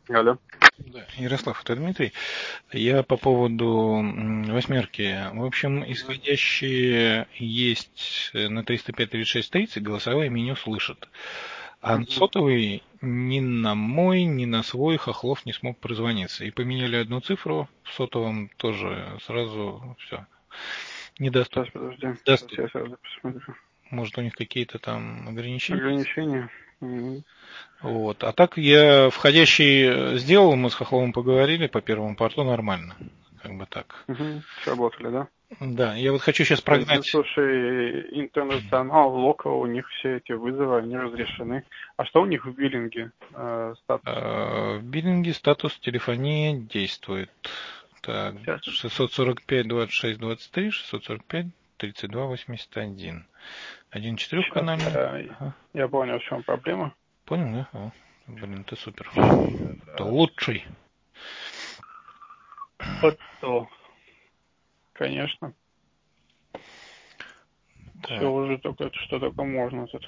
Алло. Да, Ярослав, это Дмитрий. Я по поводу восьмерки. В общем, исходящие есть на 305-3630, голосовое меню слышит. А на сотовый ни на мой, ни на свой Хохлов не смог прозвониться. И поменяли одну цифру, в сотовом тоже сразу все. Недоступно. Сейчас, подожди. Сейчас Доступно. я сразу посмотрю. Может, у них какие-то там ограничения? Ограничения. Вот. А так я входящий сделал, мы с Хохловым поговорили по первому порту нормально. Как бы так. Сработали, да? Да, я вот хочу сейчас прогнать. Слушай, интернационал, локал, у них все эти вызовы, они разрешены. А что у них в биллинге статус? В биллинге статус телефонии действует. Так, Сейчас. 645 26 23, 645 32 81. Один четырехканальный. Я понял, в чем проблема. Понял, да? О, блин, ты супер. Это лучший. Вот то. Конечно. Так. Все уже только, что только можно тут.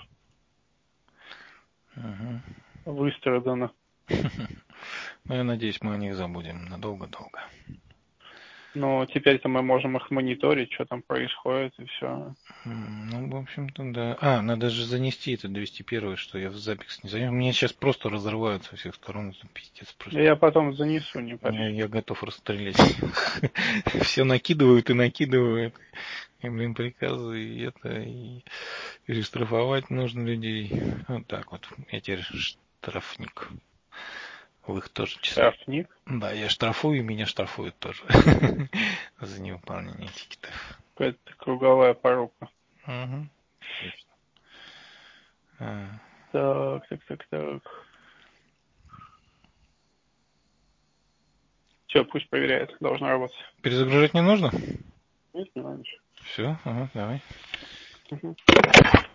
Выстрадано. Ну, я надеюсь, мы о них забудем надолго-долго. Но теперь-то мы можем их мониторить, что там происходит, и все. Ну, в общем-то, да. Надо же занести это 201, что я в запись не занес. Меня сейчас просто разрывают со всех сторон. Это пиздец просто. Я потом занесу, не парься. Я готов расстрелять. Все накидывают и накидывают. И, блин, приказы, и это, и штрафовать нужно людей. Вот так вот. Я теперь штрафник. В их тоже числе. Штрафник? Да, я штрафую, и меня штрафуют тоже. За невыполнение этикетов. Какая-то круговая порука. Угу. Так. Все, пусть проверяет, должна работать. Перезагружать не нужно? Не знаю. Все, ага, давай.